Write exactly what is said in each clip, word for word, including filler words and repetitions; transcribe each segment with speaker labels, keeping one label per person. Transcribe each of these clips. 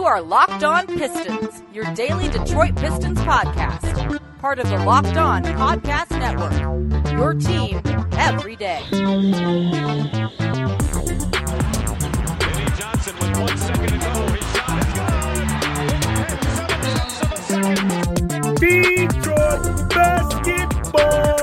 Speaker 1: are Locked On Pistons, your daily Detroit Pistons podcast. Part of the Locked On Podcast Network, your team every day.
Speaker 2: Eddie Johnson with one second to go. His shot is good.
Speaker 3: Detroit basketball.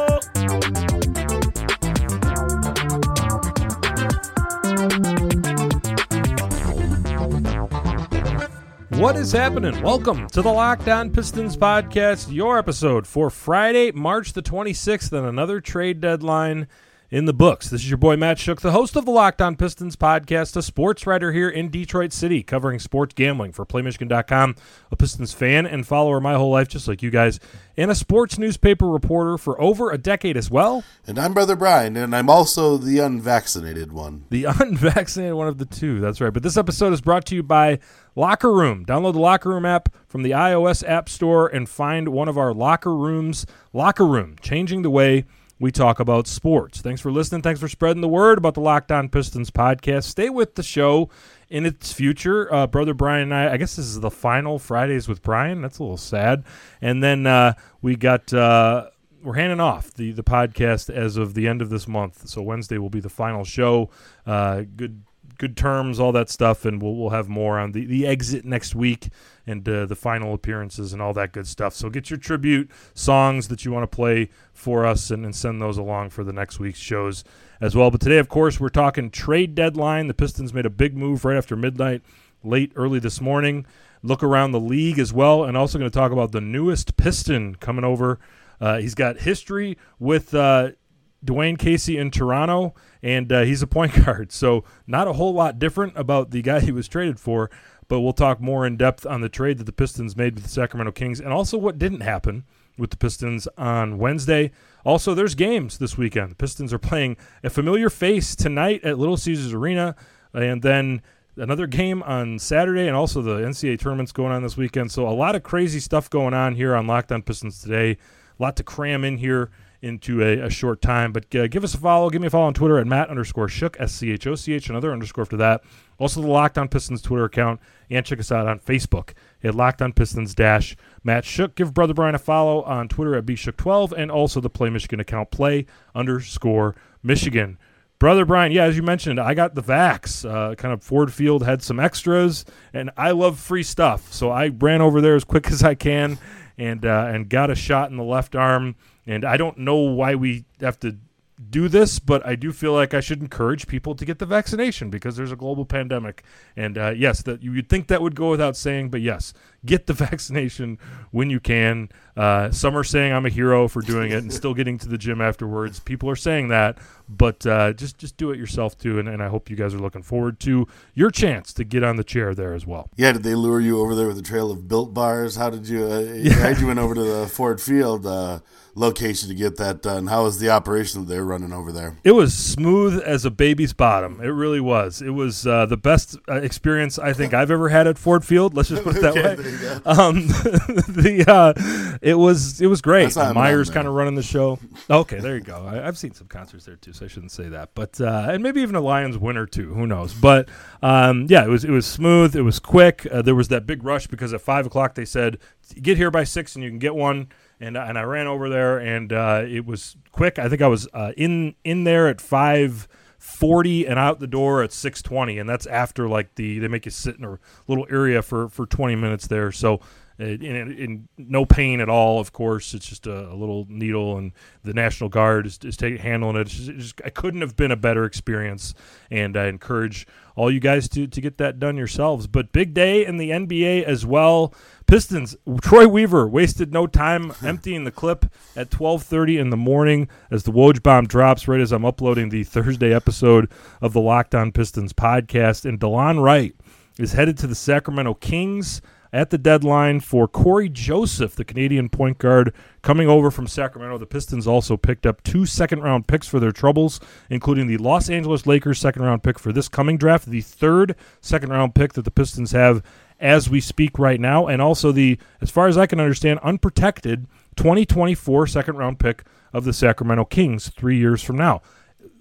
Speaker 3: What is happening? Welcome to the Locked On Pistons podcast, your episode for Friday, March the twenty-sixth, and another trade deadline in the books. This is your boy Matt Shook, the host of the Locked On Pistons podcast, a sports writer here in Detroit City, covering sports gambling for Play Michigan dot com, a Pistons fan and follower my whole life, just like you guys, and a sports newspaper reporter for over a decade as well.
Speaker 4: And I'm Brother Brian, and I'm also the unvaccinated one.
Speaker 3: The unvaccinated one of the two, that's right. But this episode is brought to you by Locker Room. Download the Locker Room app from the iOS App Store and find one of our locker rooms. Locker Room, changing the way we talk about sports. Thanks for listening. Thanks for spreading the word about the Locked On Pistons podcast. Stay with the show in its future. Uh, Brother Brian and I, I guess this is the final Fridays with Brian. That's a little sad. And then uh, we got, uh, we're handing off the, the podcast as of the end of this month. So Wednesday will be the final show. Uh, good good terms, all that stuff, and we'll we'll have more on the, the exit next week and uh, the final appearances and all that good stuff. So get your tribute songs that you want to play for us and, and send those along for the next week's shows as well. But today, of course, we're talking trade deadline. The Pistons made a big move right after midnight, late early this morning. Look around the league as well, and also going to talk about the newest Piston coming over. Uh, he's got history with uh, Dwayne Casey in Toronto, and uh, he's a point guard. So not a whole lot different about the guy he was traded for, but we'll talk more in depth on the trade that the Pistons made with the Sacramento Kings and also what didn't happen with the Pistons on Wednesday. Also, there's games this weekend. The Pistons are playing a familiar face tonight at Little Caesars Arena, and then another game on Saturday, and also the N C double A tournament's going on this weekend. So a lot of crazy stuff going on here on Locked On Pistons today. A lot to cram in here into a, a short time, but uh, give us a follow. Give me a follow on Twitter at Matt underscore Shook, S C H O C H, another underscore after that. Also the Locked On Pistons Twitter account, and check us out on Facebook at Locked On Pistons dash Matt Shook. Give Brother Brian a follow on Twitter at B Shook twelve, and also the Play Michigan account, Play underscore Michigan. Brother Brian, yeah, as you mentioned, I got the vax. Uh, kind of Ford Field had some extras, and I love free stuff, so I ran over there as quick as I can and uh, and got a shot in the left arm. And I don't know why we have to do this, but I do feel like I should encourage people to get the vaccination because there's a global pandemic. And, uh, yes, that you'd think that would go without saying, but, yes, get the vaccination when you can. Uh, some are saying I'm a hero for doing it and still getting to the gym afterwards. People are saying that, but uh, just, just do it yourself, too, and, and I hope you guys are looking forward to your chance to get on the chair there as well.
Speaker 4: Yeah, did they lure you over there with a trail of Built Bars? How did you uh, – yeah. you went over to the Ford Field uh, location to get that done. How was the operation that they were running over there?
Speaker 3: It was smooth as a baby's bottom. It really was. It was uh, the best uh, experience I think I've ever had at Ford Field. Let's just put it that
Speaker 4: okay,
Speaker 3: way. Um, the uh, it was it was great. Myers kind of running the show. Okay, there you go. I, I've seen some concerts there too, so I shouldn't say that. But uh, and maybe even a Lions win or two. Who knows? But um, yeah, it was it was smooth. It was quick. Uh, there was that big rush because at five o'clock they said get here by six and you can get one. And and I ran over there, and uh, it was quick. I think I was uh, in in there at five forty and out the door at six twenty, and that's after like the they make you sit in a little area for, for twenty minutes there. So uh, in, in no pain at all, of course. It's just a, a little needle, and the National Guard is, is taking handling it. It's just, it's just, I couldn't have been a better experience, and I encourage all you guys to to get that done yourselves. But big day in the N B A as well. Pistons, Troy Weaver wasted no time emptying the clip at twelve thirty in the morning as the Woj bomb drops right as I'm uploading the Thursday episode of the Locked On Pistons podcast. And DeLon Wright is headed to the Sacramento Kings at the deadline for Corey Joseph, the Canadian point guard, coming over from Sacramento. The Pistons also picked up two second-round picks for their troubles, including the Los Angeles Lakers second-round pick for this coming draft, the third second-round pick that the Pistons have as we speak right now, and also the, as far as I can understand, unprotected twenty twenty-four second-round pick of the Sacramento Kings three years from now.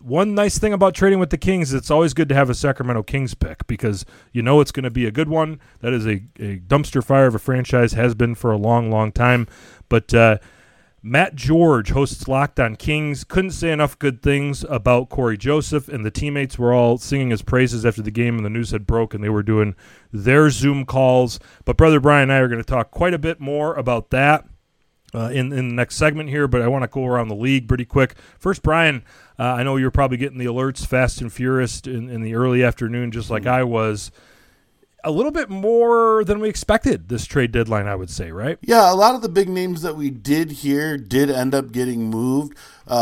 Speaker 3: one nice thing about trading with the Kings, it's always good to have a Sacramento Kings pick because you know it's going to be a good one. That is a, a dumpster fire of a franchise, has been for a long, long time. But uh, Matt George hosts Locked on Kings. Couldn't say enough good things about Corey Joseph, and the teammates were all singing his praises after the game, and the news had broke, and they were doing their Zoom calls. But Brother Brian and I are going to talk quite a bit more about that Uh, in, in the next segment here, but I want to go around the league pretty quick. First, Brian, uh, I know you're probably getting the alerts fast and furious in, in the early afternoon, just like I was. A little bit more than we expected this trade deadline, I would say, right?
Speaker 4: Yeah, a lot of the big names that we did hear did end up getting moved.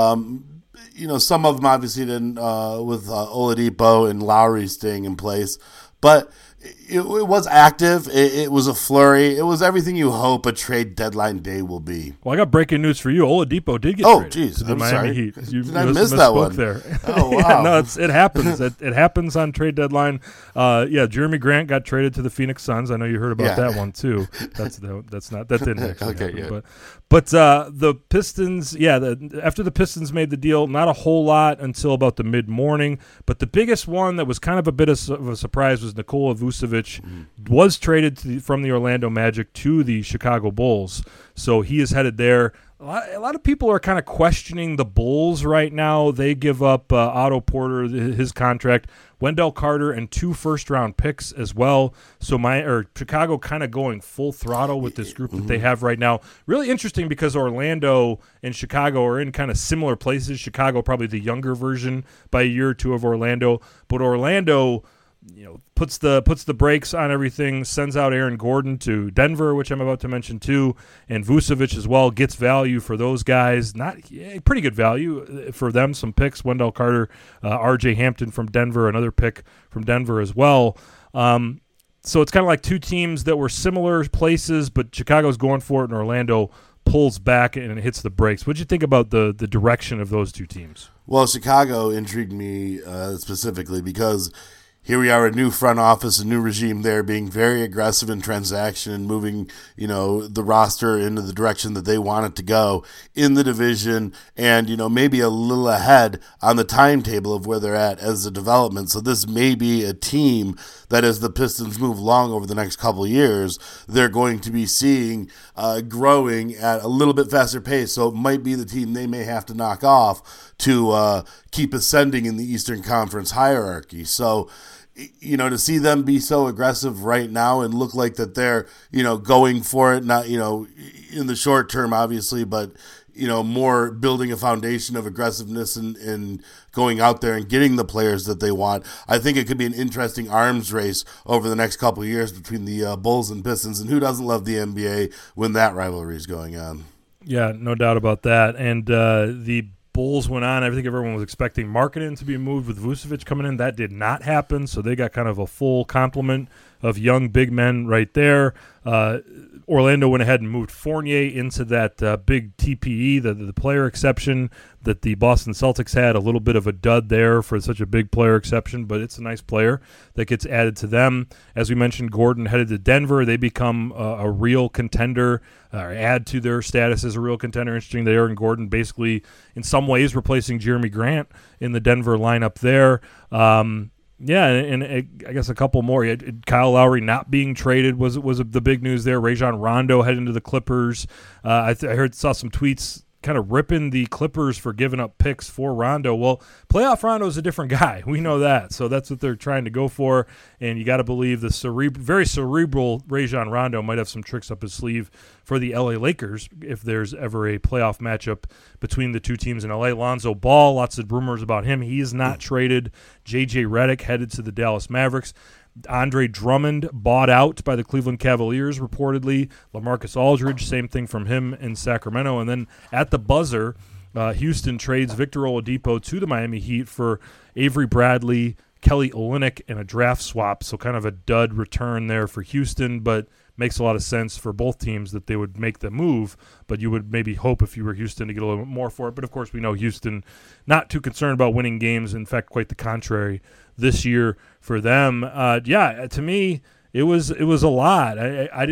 Speaker 4: Um, you know, some of them obviously didn't, uh, with uh, Oladipo and Lowry staying in place, but It, it was active. It, it was a flurry. It was everything you hope a trade deadline day will be.
Speaker 3: Well, I got breaking news for you. Oladipo did get
Speaker 4: oh,
Speaker 3: traded
Speaker 4: geez,
Speaker 3: to the
Speaker 4: I'm
Speaker 3: Miami
Speaker 4: sorry.
Speaker 3: Heat. You
Speaker 4: Did I
Speaker 3: mis-
Speaker 4: miss that
Speaker 3: misspoke
Speaker 4: one?
Speaker 3: there.
Speaker 4: Oh, wow.
Speaker 3: yeah, no, it's, it happens. it, it happens on trade deadline. Uh, yeah, Jeremy Grant got traded to the Phoenix Suns. I know you heard about
Speaker 4: Yeah.
Speaker 3: that one too. That's the, that's not that didn't actually
Speaker 4: Okay,
Speaker 3: happen.
Speaker 4: yeah.
Speaker 3: But but uh, the Pistons, yeah, the, after the Pistons made the deal, not a whole lot until about the mid morning. But the biggest one that was kind of a bit of, of a surprise was Nikola Vucevic mm. was traded to the, from the Orlando Magic to the Chicago Bulls. So he is headed there. A lot, a lot of people are kind of questioning the Bulls right now. They give up uh, Otto Porter, his contract, Wendell Carter, and two first-round picks as well. So my or Chicago kind of going full throttle with this group that they have right now. Really interesting because Orlando and Chicago are in kind of similar places. Chicago probably the younger version by a year or two of Orlando. But Orlando, you know, puts the puts the brakes on everything, sends out Aaron Gordon to Denver, which I'm about to mention too, and Vucevic as well, gets value for those guys. Not yeah, pretty good value for them, some picks, Wendell Carter, uh, R J Hampton from Denver, another pick from Denver as well. Um, so it's kind of like two teams that were similar places, but Chicago's going for it and Orlando pulls back and it hits the brakes. What do you think about the, the direction of those two teams?
Speaker 4: Well, Chicago intrigued me uh, specifically because here we are, a new front office, a new regime there, being very aggressive in transaction and moving, you know, the roster into the direction that they want it to go in the division, and you know, maybe a little ahead on the timetable of where they're at as a development. So this may be a team that, as the Pistons move along over the next couple of years, they're going to be seeing uh, growing at a little bit faster pace. So it might be the team they may have to knock off to uh, keep ascending in the Eastern Conference hierarchy. So, you know, to see them be so aggressive right now and look like that they're, you know, going for it, not, you know, in the short term, obviously, but, you know, more building a foundation of aggressiveness and, and going out there and getting the players that they want. I think it could be an interesting arms race over the next couple of years between the uh, Bulls and Pistons. And who doesn't love the N B A when that rivalry is going on? Yeah,
Speaker 3: no doubt about that. And uh, the Bulls went on. I think everyone was expecting Markkanen to be moved with Vucevic coming in. That did not happen, so they got kind of a full complement of young big men right there. Uh, Orlando went ahead and moved Fournier into that uh, big T P E, the, the player exception that the Boston Celtics had. A little bit of a dud there for such a big player exception, but it's a nice player that gets added to them. As we mentioned, Gordon headed to Denver. They become uh, a real contender, or uh, add to their status as a real contender. Interesting that Aaron Gordon basically, in some ways, replacing Jeremy Grant in the Denver lineup there. Um, Yeah, and, and it, I guess a couple more. It, it, Kyle Lowry not being traded was was the big news there. Rajon Rondo heading to the Clippers. Uh, I, th- I heard saw some tweets kind of ripping the Clippers for giving up picks for Rondo. Well, playoff Rondo is a different guy. We know that. So that's what they're trying to go for. And you got to believe the cere- very cerebral Rajon Rondo might have some tricks up his sleeve for the L A Lakers if there's ever a playoff matchup between the two teams in L A. Lonzo Ball, lots of rumors about him. He is not traded. J J Redick headed to the Dallas Mavericks. Andre Drummond bought out by the Cleveland Cavaliers, reportedly. LaMarcus Aldridge, same thing from him in Sacramento. And then at the buzzer, uh, Houston trades Victor Oladipo to the Miami Heat for Avery Bradley, Kelly Olynyk, and a draft swap. So kind of a dud return there for Houston, but makes a lot of sense for both teams that they would make the move. But you would maybe hope if you were Houston to get a little bit more for it. But, of course, we know Houston not too concerned about winning games. In fact, quite the contrary this year for them. Uh, yeah, to me, it was it was a lot. I, I didn't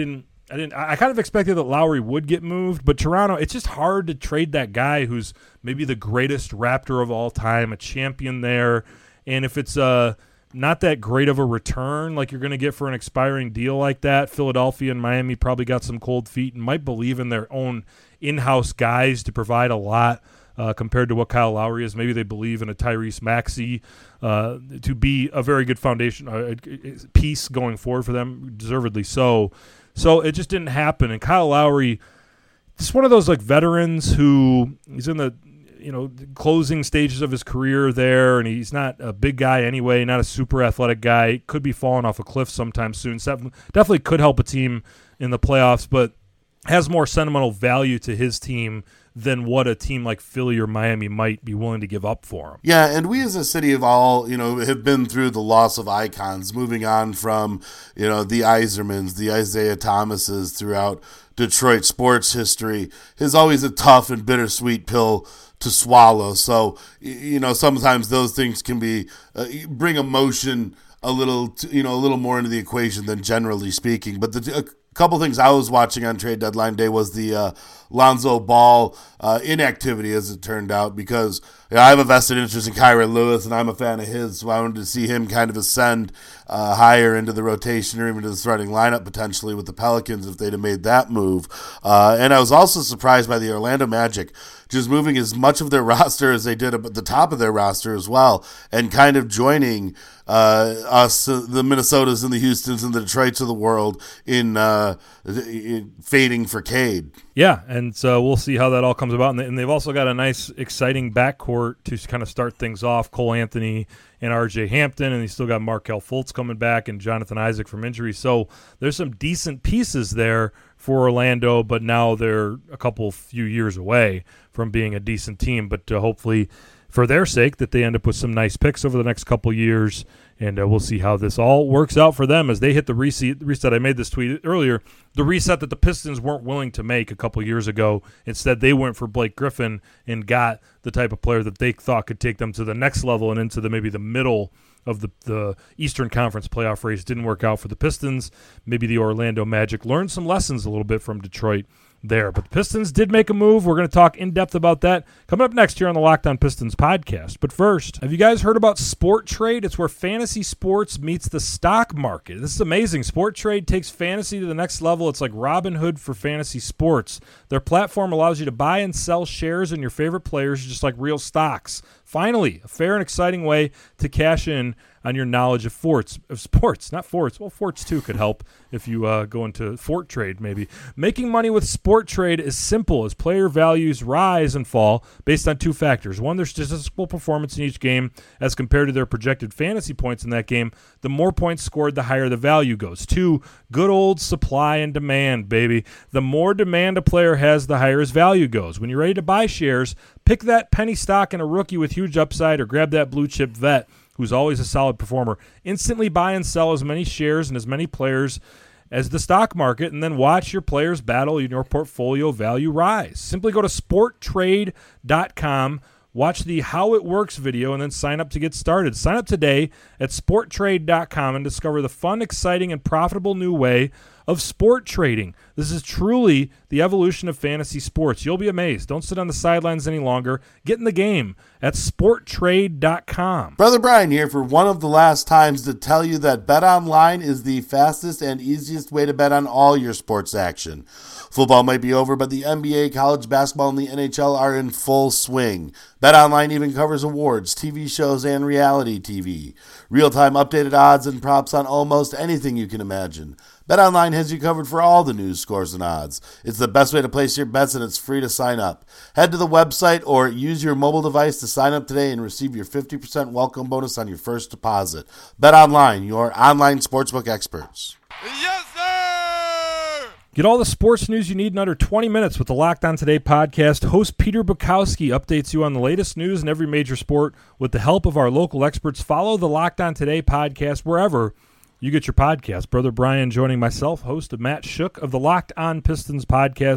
Speaker 3: I didn't. I kind of expected that Lowry would get moved, but Toronto, it's just hard to trade that guy who's maybe the greatest Raptor of all time, a champion there, and if it's uh, not that great of a return like you're going to get for an expiring deal like that, Philadelphia and Miami probably got some cold feet and might believe in their own in-house guys to provide a lot uh, compared to what Kyle Lowry is. Maybe they believe in a Tyrese Maxey uh, to be a very good foundation uh, piece going forward for them, deservedly so. So it just didn't happen. And Kyle Lowry, just one of those like veterans who he's in the you know closing stages of his career there, and he's not a big guy anyway, not a super athletic guy. Could be falling off a cliff sometime soon. Definitely could help a team in the playoffs, but has more sentimental value to his team than what a team like Philly or Miami might be willing to give up for him.
Speaker 4: Yeah, and we as a city have all, you know, have been through the loss of icons, moving on from, you know, the Isermans, the Isaiah Thomases throughout Detroit sports history is always a tough and bittersweet pill to swallow. So, you know, sometimes those things can be, uh, bring emotion a little, you know, a little more into the equation than generally speaking. But the uh, couple things I was watching on trade deadline day was the uh, Lonzo Ball uh, inactivity, as it turned out, because you know, I have a vested interest in Kyron Lewis, and I'm a fan of his, so I wanted to see him kind of ascend uh, higher into the rotation or even to the starting lineup potentially with the Pelicans if they'd have made that move. Uh, and I was also surprised by the Orlando Magic just moving as much of their roster as they did at the top of their roster as well, and kind of joining uh, us, uh, the Minnesotas and the Houstons and the Detroits of the world in, uh, in fading for Cade.
Speaker 3: Yeah, and so we'll see how that all comes about. And, they, and they've also got a nice, exciting backcourt to kind of start things off. Cole Anthony and R J Hampton, and they still got Markelle Fultz coming back and Jonathan Isaac from injury. So there's some decent pieces there for Orlando, but now they're a couple few years away from being a decent team. But uh, hopefully for their sake that they end up with some nice picks over the next couple years, and uh, we'll see how this all works out for them as they hit the reset. reset. I made this tweet earlier, the reset that the Pistons weren't willing to make a couple years ago. Instead, they went for Blake Griffin and got the type of player that they thought could take them to the next level and into the maybe the middle of the, the Eastern Conference playoff race. Didn't work out for the Pistons. Maybe the Orlando Magic learned some lessons a little bit from Detroit there. But the Pistons did make a move. We're going to talk in depth about that coming up next here on the Locked On Pistons podcast. But first, have you guys heard about Sport Trade? It's where fantasy sports meets the stock market. This is amazing. Sport Trade takes fantasy to the next level. It's like Robinhood for fantasy sports. Their platform allows you to buy and sell shares in your favorite players just like real stocks. Finally, a fair and exciting way to cash in on your knowledge of forts, of sports, not forts. Well, forts too could help if you uh, go into Fort Trade maybe. Making money with Sport Trade is simple as player values rise and fall based on two factors. One, their statistical performance in each game as compared to their projected fantasy points in that game. The more points scored, the higher the value goes. Two, good old supply and demand, baby. The more demand a player has, the higher his value goes. When you're ready to buy shares, pick that penny stock in a rookie with huge upside or grab that blue chip vet who's always a solid performer. Instantly buy and sell as many shares and as many players as the stock market, and then watch your players battle in your portfolio value rise. Simply go to sport trade dot com, watch the How It Works video, and then sign up to get started. Sign up today at sport trade dot com and discover the fun, exciting, and profitable new way of sport trading. This is truly the evolution of fantasy sports. You'll be amazed. Don't sit on the sidelines any longer. Get in the game at sport trade dot com.
Speaker 4: Brother Brian here for one of the last times to tell you that BetOnline is the fastest and easiest way to bet on all your sports action. Football might be over, but the N B A, college basketball, and the N H L are in full swing. BetOnline even covers awards, T V shows, and reality T V. Real-time updated odds and props on almost anything you can imagine. BetOnline has you covered for all the news, scores, and odds. It's the best way to place your bets, and it's free to sign up. Head to the website or use your mobile device to sign up today and receive your fifty percent welcome bonus on your first deposit. BetOnline, your online sportsbook experts.
Speaker 2: Yes, sir!
Speaker 3: Get all the sports news you need in under twenty minutes with the Locked On Today podcast. Host Peter Bukowski updates you on the latest news in every major sport with the help of our local experts. Follow the Locked On Today podcast wherever you get your podcast. Brother Brian joining myself, host of Matt Shook of the Locked On Pistons podcast.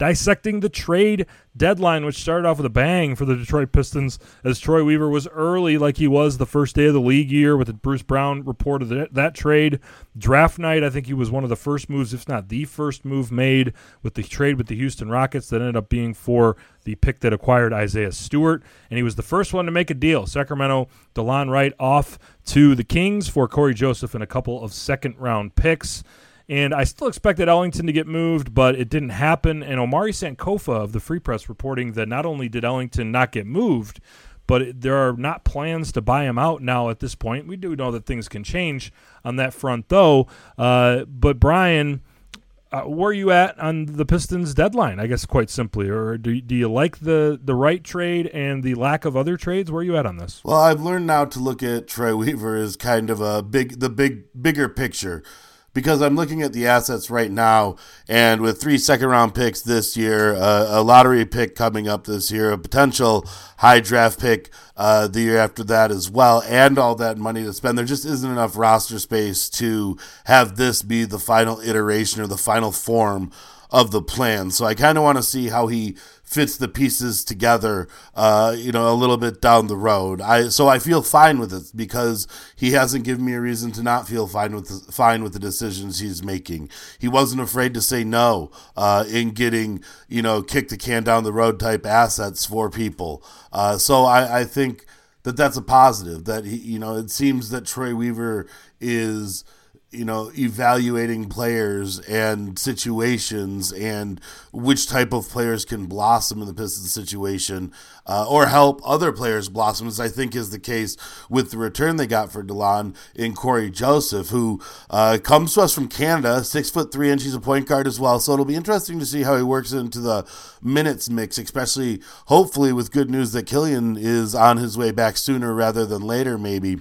Speaker 3: dissecting the trade deadline, which started off with a bang for the Detroit Pistons, as Troy Weaver was early like he was the first day of the league year with the Bruce Brown report of that, that trade. Draft night, I think he was one of the first moves, if not the first move made with the trade with the Houston Rockets that ended up being for the pick that acquired Isaiah Stewart, and he was the first one to make a deal. Sacramento, DeLon Wright off to the Kings for Corey Joseph and a couple of second-round picks. And I still expected Ellington to get moved, but it didn't happen. And Omari Sankofa of the Free Press reporting that not only did Ellington not get moved, but there are not plans to buy him out now at this point. We do know that things can change on that front, though. Uh, but, Brian, uh, where are you at on the Pistons deadline, I guess, quite simply? Or do, do you like the, the Wright trade and the lack of other trades? Where are you at on this?
Speaker 4: Well, I've learned now to look at Troy Weaver as kind of a big, the big, bigger picture, because I'm looking at the assets right now, and with three second-round picks this year, uh, a lottery pick coming up this year, a potential high draft pick uh, the year after that as well, and all that money to spend, there just isn't enough roster space to have this be the final iteration or the final form of the plan. So I kind of want to see how he fits the pieces together, uh, you know, a little bit down the road. I so I feel fine with it because he hasn't given me a reason to not feel fine with the, fine with the decisions he's making. He wasn't afraid to say no uh, in getting, you know, kick the can down the road type assets for people. Uh, so I, I think that that's a positive. That he, you know, it seems that Troy Weaver is, you know, evaluating players and situations and which type of players can blossom in the Pistons situation uh, or help other players blossom, as I think is the case with the return they got for DeLon in Corey Joseph, who uh, comes to us from Canada, six foot three inches, a point guard as well. So it'll be interesting to see how he works into the minutes mix, especially hopefully with good news that Killian is on his way back sooner rather than later maybe.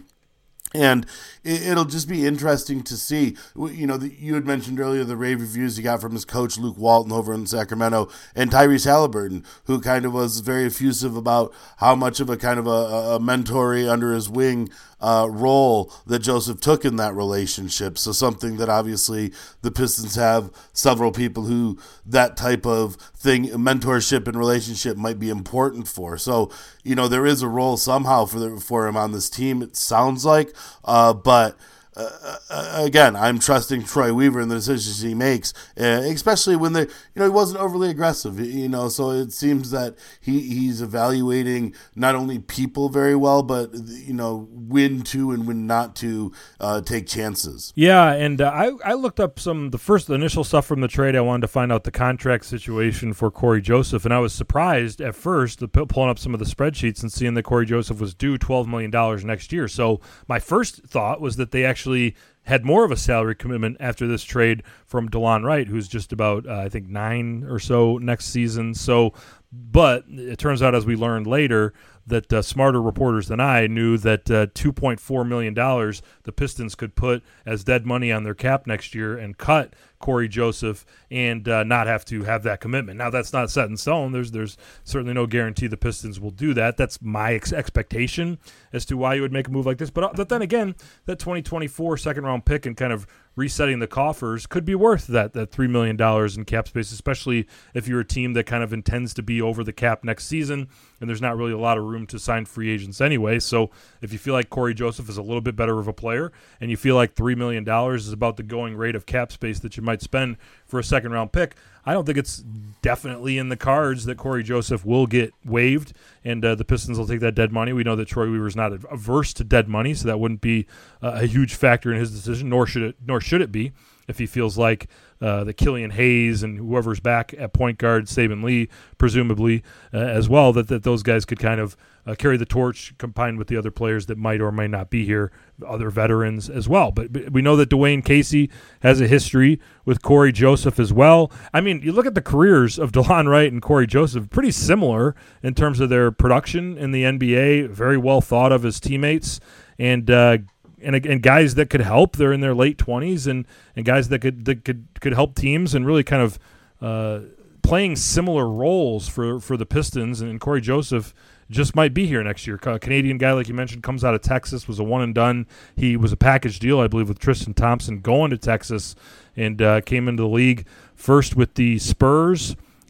Speaker 4: And it'll just be interesting to see. You know, you had mentioned earlier the rave reviews he got from his coach, Luke Walton, over in Sacramento, and Tyrese Halliburton, who kind of was very effusive about how much of a kind of a, a mentor under his wing uh, role that Joseph took in that relationship. So something that obviously the Pistons have several people who that type of thing, mentorship and relationship, might be important for. So, you know, there is a role somehow for the, for him on this team, it sounds like. Uh, but uh, again, I'm trusting Troy Weaver in the decisions he makes, uh, especially when they, you know, he wasn't overly aggressive, you know, so it seems that he, he's evaluating not only people very well, but, you know, when to and when not to uh, take chances.
Speaker 3: Yeah, and uh, I, I looked up some, the first the initial stuff from the trade. I wanted to find out the contract situation for Corey Joseph, and I was surprised at first pulling up some of the spreadsheets and seeing that Corey Joseph was due twelve million dollars next year. So my first thought was that they actually had more of a salary commitment after this trade from DeLon Wright, who's just about, uh, I think, nine or so next season. So, but it turns out, as we learned later, that uh, smarter reporters than I knew that uh, two point four million dollars the Pistons could put as dead money on their cap next year and cut Corey Joseph and uh, not have to have that commitment. Now, that's not set in stone. There's there's certainly no guarantee the Pistons will do that. That's my ex- expectation as to why you would make a move like this. But, uh, but then again, that twenty twenty-four second-round pick and kind of resetting the coffers could be worth that that three million dollars in cap space, especially if you're a team that kind of intends to be over the cap next season and there's not really a lot of room to sign free agents anyway. So if you feel like Corey Joseph is a little bit better of a player and you feel like three million dollars is about the going rate of cap space that you might spend for a second-round pick, I don't think it's definitely in the cards that Corey Joseph will get waived and uh, the Pistons will take that dead money. We know that Troy Weaver's not averse to dead money, so that wouldn't be uh, a huge factor in his decision, nor should it, nor should it be if he feels like uh, the Killian Hayes and whoever's back at point guard, Saban Lee, presumably uh, as well, that, that those guys could kind of uh, carry the torch combined with the other players that might or might not be here, other veterans as well. But, but we know that Dwayne Casey has a history with Corey Joseph as well. I mean, you look at the careers of DeLon Wright and Corey Joseph, pretty similar in terms of their production in the N B A, very well thought of as teammates, and uh, and and guys that could help. They're in their late twenties, and, and guys that could that could could help teams and really kind of uh, playing similar roles for, for the Pistons. And, and Corey Joseph just might be here next year. A Canadian guy, like you mentioned, comes out of Texas, was a one and done. He was a package deal, I believe, with Tristan Thompson going to Texas, and uh, came into the league first with the Spurs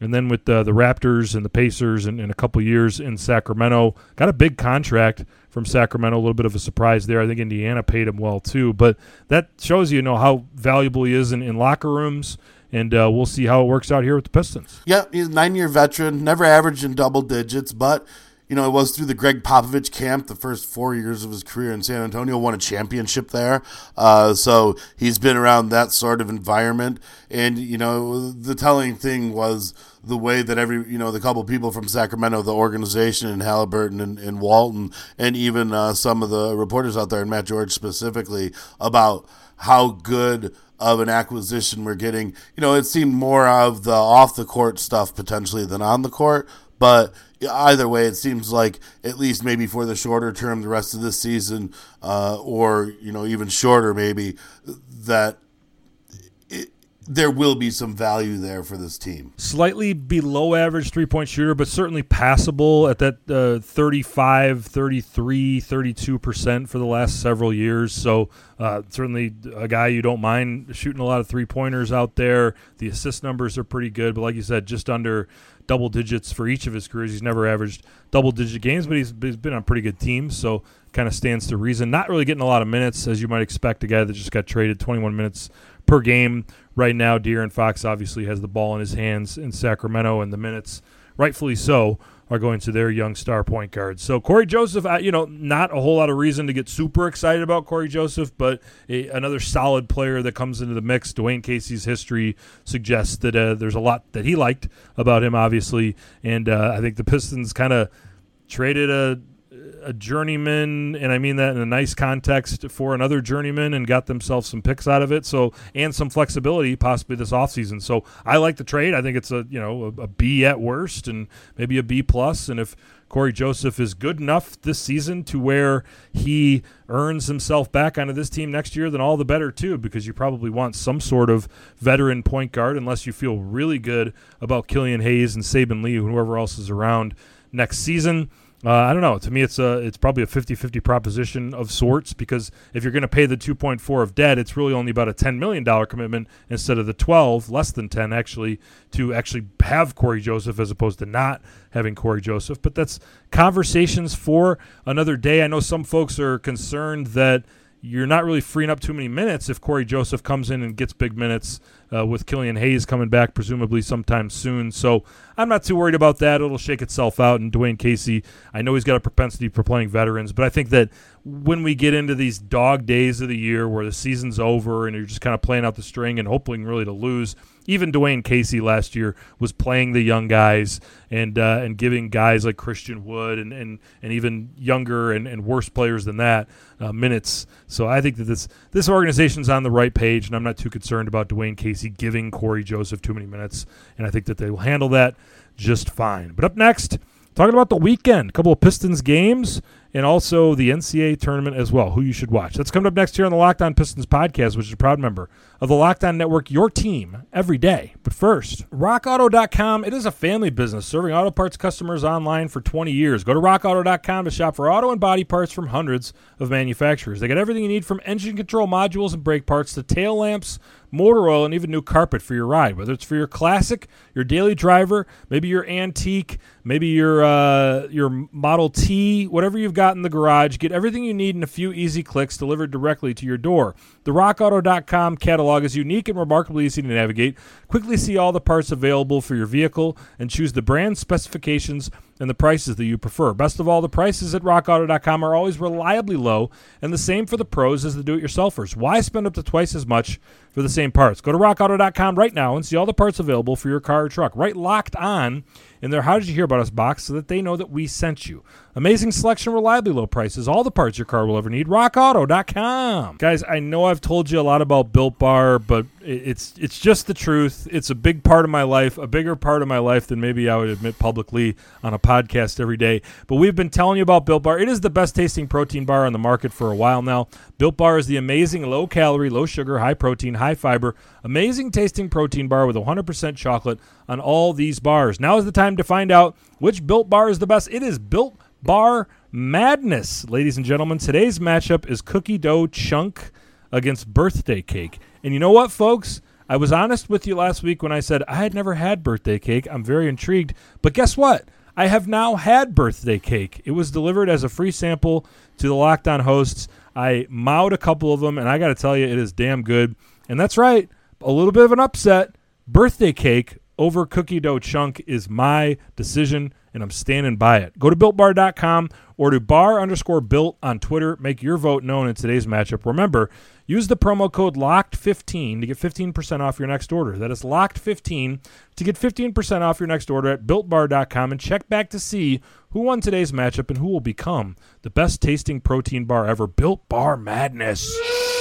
Speaker 3: And then with uh, the Raptors and the Pacers in, in a couple years in Sacramento, got a big contract from Sacramento, a little bit of a surprise there. I think Indiana paid him well too. But that shows you, you know, how valuable he is in, in locker rooms, and uh, we'll see how it works out here with the Pistons.
Speaker 4: Yeah, he's a nine-year veteran, never averaged in double digits, but you know, it was through the Greg Popovich camp the first four years of his career in San Antonio, won a championship there. Uh, so he's been around that sort of environment. And, you know, the telling thing was the way that every, you know, the couple people from Sacramento, the organization, and Halliburton and, and Walton, and even uh, some of the reporters out there, and Matt George specifically, about how good of an acquisition we're getting. You know, it seemed more of the off-the-court stuff potentially than on the court, but either way, it seems like at least maybe for the shorter term, the rest of this season, uh, or, you know, even shorter maybe, that it, there will be some value there for this team.
Speaker 3: Slightly below average three-point shooter, but certainly passable at that uh, thirty-five, thirty-three, thirty-two percent for the last several years. So uh, certainly a guy you don't mind shooting a lot of three-pointers out there. The assist numbers are pretty good, but like you said, just under double digits for each of his careers. He's never averaged double-digit games, but he's, he's been on pretty good teams, so kind of stands to reason. Not really getting a lot of minutes, as you might expect, a guy that just got traded, twenty-one minutes per game. Right now, De'Aaron Fox obviously has the ball in his hands in Sacramento, and the minutes, rightfully so, are going to their young star point guard. So Corey Joseph, you know, not a whole lot of reason to get super excited about Corey Joseph, but a, another solid player that comes into the mix. Dwayne Casey's history suggests that uh, there's a lot that he liked about him, obviously, and uh, I think the Pistons kind of traded a a journeyman, and I mean that in a nice context, for another journeyman, and got themselves some picks out of it. So, and some flexibility possibly this offseason. So I like the trade. I think it's a, you know, a, a B at worst and maybe a B plus. And if Corey Joseph is good enough this season to where he earns himself back onto this team next year, then all the better too, because you probably want some sort of veteran point guard, unless you feel really good about Killian Hayes and Saben Lee, whoever else is around next season. Uh, I don't know. To me, it's a it's probably a fifty-fifty proposition of sorts, because if you're going to pay the two point four of debt, it's really only about a ten million dollars commitment instead of the twelve, less than ten actually, to actually have Corey Joseph as opposed to not having Corey Joseph. But that's conversations for another day. I know some folks are concerned that you're not really freeing up too many minutes if Corey Joseph comes in and gets big minutes uh, with Killian Hayes coming back presumably sometime soon. So I'm not too worried about that. It'll shake itself out. And Dwayne Casey, I know he's got a propensity for playing veterans, but I think that when we get into these dog days of the year where the season's over and you're just kind of playing out the string and hoping really to lose, even Dwayne Casey last year was playing the young guys and uh, and giving guys like Christian Wood and, and, and even younger and, and worse players than that uh, minutes. So I think that this this organization's on the right page, and I'm not too concerned about Dwayne Casey giving Corey Joseph too many minutes, and I think that they will handle that just fine. But up next, talking about the weekend, a couple of Pistons games, and also the N C A A tournament as well, who you should watch. That's coming up next here on the Locked On Pistons podcast, which is a proud member of the Locked On Network, your team every day. But first, rock auto dot com. It is a family business serving auto parts customers online for twenty years. Go to rock auto dot com to shop for auto and body parts from hundreds of manufacturers. They got everything you need from engine control modules and brake parts to tail lamps, motor oil, and even new carpet for your ride. Whether it's for your classic, your daily driver, maybe your antique, maybe your uh, your Model T, whatever you've got in the garage, get everything you need in a few easy clicks delivered directly to your door. The rock auto dot com catalog is unique and remarkably easy to navigate. Quickly see all the parts available for your vehicle and choose the brand, specifications, and the prices that you prefer. Best of all, the prices at rock auto dot com are always reliably low, and the same for the pros as the do-it-yourselfers. Why spend up to twice as much for the same parts? Go to rock auto dot com right now and see all the parts available for your car or truck. Right Locked On in their How Did You Hear About Us box so that they know that we sent you. Amazing selection, reliably low prices, all the parts your car will ever need. rock auto dot com. Guys, I know I've told you a lot about Built Bar, but it's it's just the truth. It's a big part of my life, a bigger part of my life than maybe I would admit publicly on a podcast every day. But we've been telling you about Built Bar. It is the best tasting protein bar on the market for a while now. Built Bar is the amazing low-calorie, low-sugar, high-protein, high-fiber, amazing tasting protein bar with one hundred percent chocolate on all these bars. Now is the time to find out which Built Bar is the best. It is Built Bar Madness, ladies and gentlemen. Today's matchup is cookie dough chunk against birthday cake. And you know what, folks? I was honest with you last week when I said I had never had birthday cake. I'm very intrigued. But guess what? I have now had birthday cake. It was delivered as a free sample to the Locked On hosts. I mowed a couple of them, and I got to tell you, it is damn good. And that's right, a little bit of an upset. Birthday cake over cookie dough chunk is my decision, and I'm standing by it. Go to built bar dot com or to bar underscore built on Twitter. Make your vote known in today's matchup. Remember, use the promo code locked fifteen to get fifteen percent off your next order. That is locked fifteen to get fifteen percent off your next order at built bar dot com, and check back to see who won today's matchup and who will become the best tasting protein bar ever. Built Bar Madness.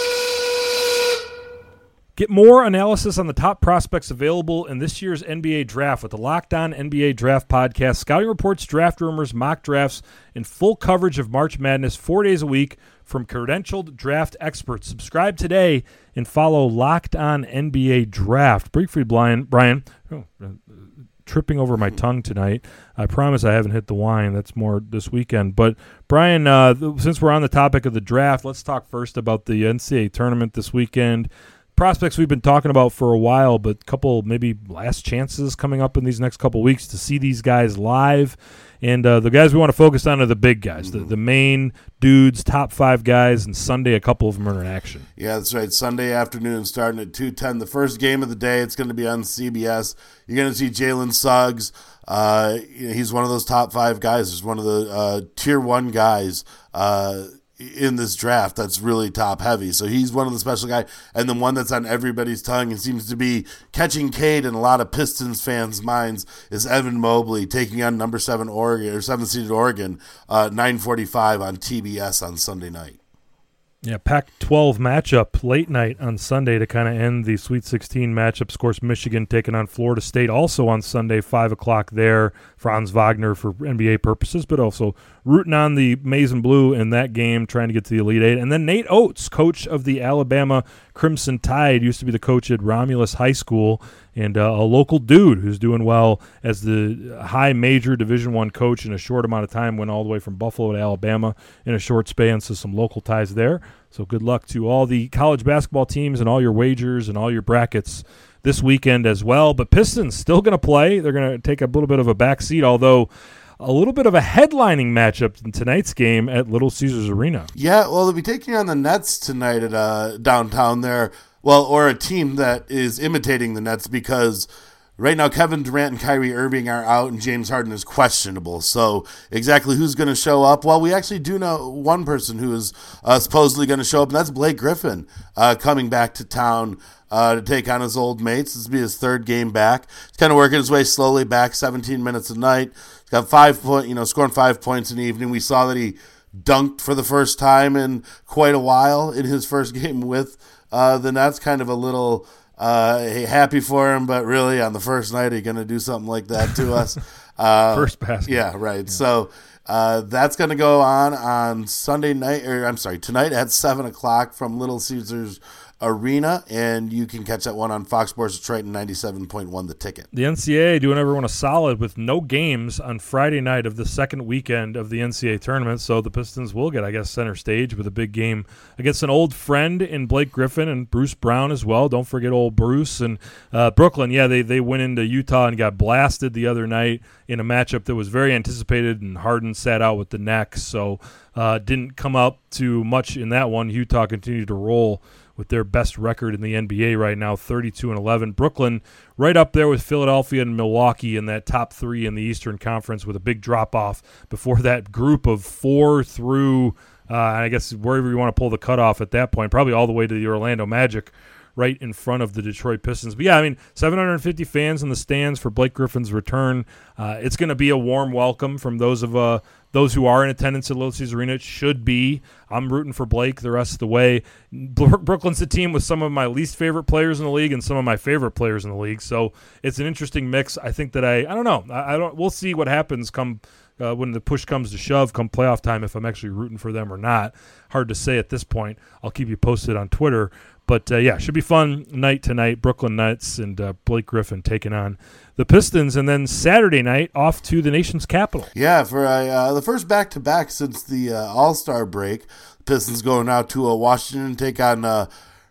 Speaker 3: Get more analysis on the top prospects available in this year's N B A Draft with the Locked On N B A Draft Podcast. Scouting reports, draft rumors, mock drafts, and full coverage of March Madness four days a week from credentialed draft experts. Subscribe today and follow Locked On N B A Draft. Briefly, Brian, Brian oh, uh, tripping over my tongue tonight. I promise I haven't hit the wine. That's more this weekend. But, Brian, uh, th- since we're on the topic of the draft, let's talk first about the N C double A tournament this weekend. Prospects we've been talking about for a while, but a couple maybe last chances coming up in these next couple weeks to see these guys live. And uh, the guys we want to focus on are the big guys, mm-hmm. the, the main dudes, top five guys, and Sunday a couple of them are in action.
Speaker 4: Yeah, that's right. Sunday afternoon starting at two ten. The first game of the day, it's going to be on C B S. You're going to see Jalen Suggs. Uh, he's one of those top five guys. He's one of the uh, tier one guys uh in this draft that's really top heavy. So he's one of the special guys. And the one that's on everybody's tongue and seems to be catching Cade in a lot of Pistons fans' minds is Evan Mobley taking on number seven Oregon or seven seeded Oregon, uh, nine forty-five on T B S on Sunday night.
Speaker 3: Yeah, Pac twelve matchup late night on Sunday to kind of end the Sweet sixteen matchups. Of course, Michigan taking on Florida State also on Sunday, five o'clock there. Franz Wagner for N B A purposes, but also rooting on the Maize and Blue in that game, trying to get to the Elite Eight. And then Nate Oates, coach of the Alabama Crimson Tide, used to be the coach at Romulus High School, and uh, a local dude who's doing well as the high major Division One coach in a short amount of time, went all the way from Buffalo to Alabama in a short span, so some local ties there. So good luck to all the college basketball teams and all your wagers and all your brackets this weekend as well. But Pistons still going to play. They're going to take a little bit of a back seat, although a little bit of a headlining matchup in tonight's game at Little Caesars Arena.
Speaker 4: Yeah, well, they'll be taking on the Nets tonight at uh, downtown there. Well, or a team that is imitating the Nets, because right now Kevin Durant and Kyrie Irving are out and James Harden is questionable. So exactly who's going to show up? Well, we actually do know one person who is uh, supposedly going to show up, and that's Blake Griffin uh, coming back to town uh, to take on his old mates. This will be his third game back. He's kind of working his way slowly back, seventeen minutes a night. He's got five point, you know, scoring five points in the evening. We saw that he dunked for the first time in quite a while in his first game with uh, the Nets. Kind of a little uh, happy for him, but really on the first night, are you going to do something like that to us? Uh,
Speaker 3: first basket.
Speaker 4: Yeah, right. Yeah. So uh, that's going to go on on Sunday night, or I'm sorry, tonight at seven o'clock from Little Caesars Arena, and you can catch that one on Fox Sports Detroit and ninety-seven point one The Ticket.
Speaker 3: The N C double A doing everyone a solid with no games on Friday night of the second weekend of the N C double A tournament, so the Pistons will get, I guess, center stage with a big game against an old friend in Blake Griffin and Bruce Brown as well. Don't forget old Bruce. And uh, Brooklyn, yeah, they, they went into Utah and got blasted the other night in a matchup that was very anticipated, and Harden sat out with the neck, so uh, didn't come up to much in that one. Utah continued to roll with their best record in the N B A right now, thirty-two and eleven. Brooklyn right up there with Philadelphia and Milwaukee in that top three in the Eastern Conference, with a big drop-off before that group of four through, uh, I guess, wherever you want to pull the cutoff at that point, probably all the way to the Orlando Magic, right in front of the Detroit Pistons. But, yeah, I mean, seven hundred fifty fans in the stands for Blake Griffin's return. Uh, it's going to be a warm welcome from those of uh, those who are in attendance at Little Caesars Arena. It should be. I'm rooting for Blake the rest of the way. Brooklyn's a team with some of my least favorite players in the league and some of my favorite players in the league. So it's an interesting mix. I think that I – I don't know. I, I don't. We'll see what happens come uh, when the push comes to shove come playoff time, if I'm actually rooting for them or not. Hard to say at this point. I'll keep you posted on Twitter. But, uh, yeah, should be fun night tonight. Brooklyn Nets and uh, Blake Griffin taking on the Pistons. And then Saturday night, off to the nation's capital.
Speaker 4: Yeah, for uh, the first back-to-back since the uh, All-Star break, Pistons going out to uh, Washington and take on uh,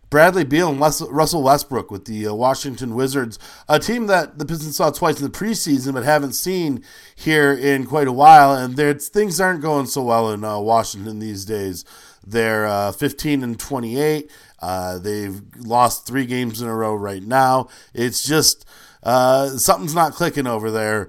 Speaker 4: Bradley Beal and Les- Russell Westbrook with the uh, Washington Wizards, a team that the Pistons saw twice in the preseason but haven't seen here in quite a while, and things aren't going so well in uh, Washington these days. They're uh, fifteen and twenty-eight. Uh, they've lost three games in a row right now. It's just uh, something's not clicking over there,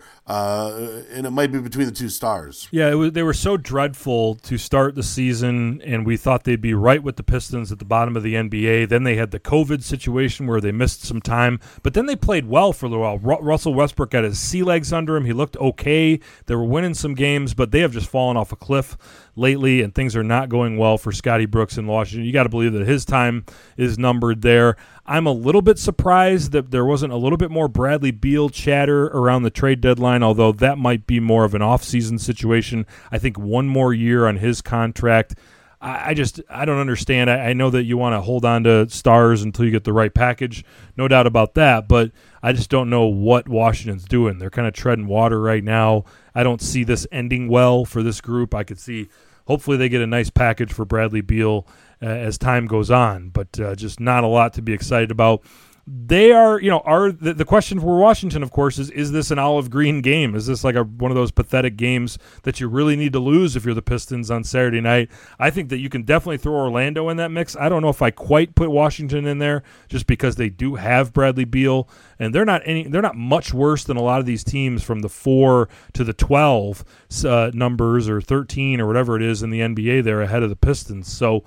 Speaker 4: uh, and it might be between the two stars.
Speaker 3: Yeah, it was, they were so dreadful to start the season, and we thought they'd be right with the Pistons at the bottom of the N B A. Then they had the COVID situation where they missed some time, but then they played well for a little while. Ru- Russell Westbrook got his sea legs under him. He looked okay. They were winning some games, but they have just fallen off a cliff lately, and things are not going well for Scotty Brooks in Washington. You got to believe that his time is numbered there. I'm a little bit surprised that there wasn't a little bit more Bradley Beal chatter around the trade deadline, although that might be more of an off-season situation. I think one more year on his contract. I, I just I don't understand. I, I know that you want to hold on to stars until you get the right package, no doubt about that, but I just don't know what Washington's doing. They're kind of treading water right now. I don't see this ending well for this group. I could see hopefully they get a nice package for Bradley Beal uh, as time goes on, but uh, just not a lot to be excited about. They are, you know, are the, the question for Washington, of course, is, is this an olive green game? Is this like a one of those pathetic games that you really need to lose if you're the Pistons on Saturday night? I think that you can definitely throw Orlando in that mix. I don't know if I quite put Washington in there just because they do have Bradley Beal, and they're not any, they're not much worse than a lot of these teams from the four to the twelve uh, numbers or thirteen or whatever it is in the N B A. They're ahead of the Pistons. So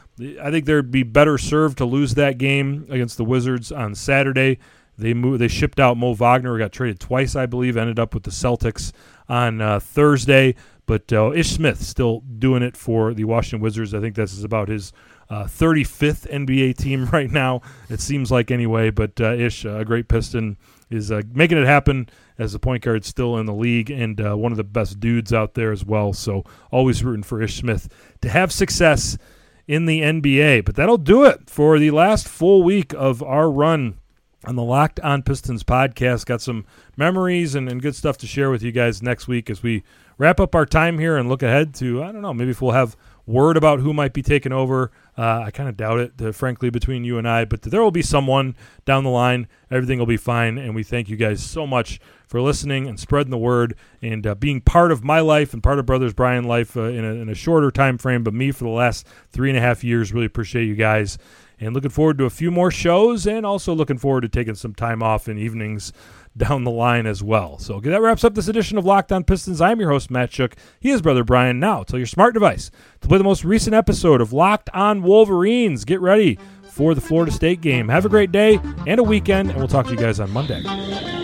Speaker 3: I think they'd be better served to lose that game against the Wizards on Saturday. They moved, they shipped out Mo Wagner, got traded twice, I believe, ended up with the Celtics on uh, Thursday. But uh, Ish Smith still doing it for the Washington Wizards. I think this is about his uh, thirty-fifth N B A team right now, it seems like anyway. But uh, Ish, a great Piston, is uh, making it happen as the point guard still in the league and uh, one of the best dudes out there as well. So always rooting for Ish Smith to have success in the N B A. But that'll do it for the last full week of our run on the Locked On Pistons podcast. Got some memories and, and good stuff to share with you guys next week as we wrap up our time here and look ahead to, I don't know, maybe if we'll have word about who might be taking over. Uh, I kind of doubt it, uh, frankly, between you and I, but there will be someone down the line. Everything will be fine, and we thank you guys so much for listening and spreading the word and uh, being part of my life and part of Brothers Brian life uh, in, a, in a shorter time frame, but me for the last three and a half years. Really appreciate you guys, and looking forward to a few more shows, and also looking forward to taking some time off in evenings down the line as well. So that wraps up this edition of Locked On Pistons. I'm your host, Matt Shook. He is Brother Brian. Now, tell your smart device to play the most recent episode of Locked On Wolverines. Get ready for the Florida State game. Have a great day and a weekend, and we'll talk to you guys on Monday.